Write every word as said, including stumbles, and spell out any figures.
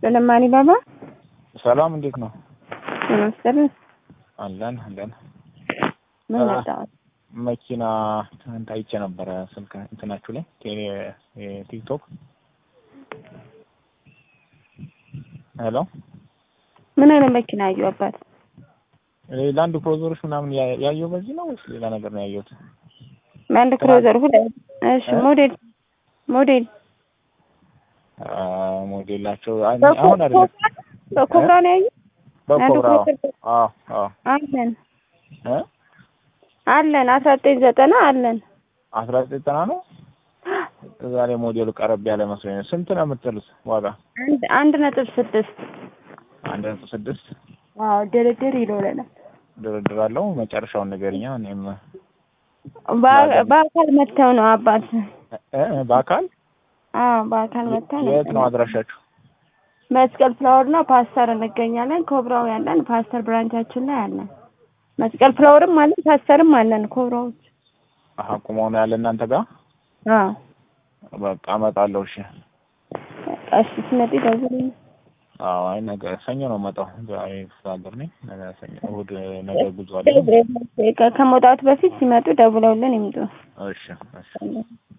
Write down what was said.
ለማኒ ባባ ሰላም እንዴት ነው? ሰላም አለን አለን። ምን መጣው? መኪና ታይቼ ነበር ስልክ እንትናችሁ ላይ ቲክቶክ። ሄሎ ምን አይነት መኪና አየው አባት? ላንድ ክሩዘሮች ምናምን ያየው በዚህ ነው ወይስ ሌላ ነገር ነው ያየሁት? ላንድ ክሩዘር ሁሉ እሺ፣ ሞዴል ሞዴል አ ሞዴላቸው አሁን አይደለም በኮብራ ነው ያየው። በኮብራ አዎ አዎ አለን እ አለን አስራ ዘጠኝ ዘጠና አለን አስራ ዘጠኝ ዘጠና ነው። ዛሬ ሞዴሉ ቀረብ ያለ መስሎኝ ነው። ስንት ነው የምትሉት ዋጋ? አንድ አንድ ነጥብ ስድስት አንድ ነጥብ ስድስት አዎ ድርድር ይኖረናል። ድርድር አለው። መጨረሻውን ንገሪኛ። እኔም በአካል መተው ነው አባት እ በአካል አዎ በአካል መተው ነው። የት ነው አድራሻችሁ? መስቀል ፍላወር ነው ፓስተር እንገኛለን። ኮብራው ያለን ፓስተር ብራንቻችን ላይ አለን። መስቀል ፍላወርም አለን ፓስተርም አለን። ኮብራዎች አሃ ቆመው ነው ያለ እናንተ ጋር? አዎ በቃ እመጣለሁ። እሺ እሺ ስመጪ ደውልልኝ። አዎ አይ ነገ ሰኞ ነው የምመጣው። ዛሬ ፍላጎር ነኝ። ነገ ሰኞ እሑድ ነገ ጉዞ አለ። ከመውጣቱ በፊት ሲመጡ ደውለውልን ይምጡ። እሺ እሺ